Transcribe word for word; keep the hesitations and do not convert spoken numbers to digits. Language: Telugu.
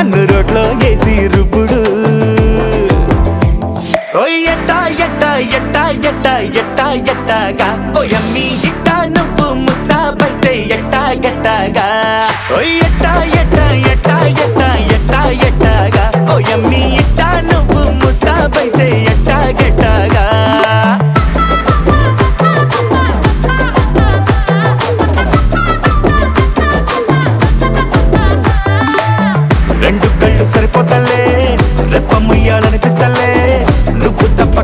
నన్ను రోడ్లో వేసి రుబ్బుడు ఓయ్ ఎట్టా ఎట్టా ఎట్టా ఎట్టా ఎట్టా ఎట్టాగా ఓయమ్మి ఇట్టా నువ్వు ముస్తాబైతే ఎట్టా ఎట్టాగా ఓయ్ ఎట్టా ఎట్టా ఎట్టా ఎట్టా